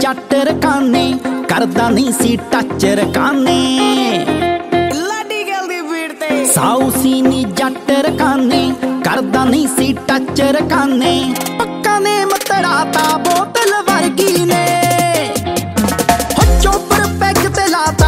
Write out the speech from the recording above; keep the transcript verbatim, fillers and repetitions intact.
जट रकाने करदा नहीं सी टच रकाने साऊ सीनी जट रकाने करदा नहीं सी टच रकाने पक्का ने मतड़ा ता बोतल वर्गी ने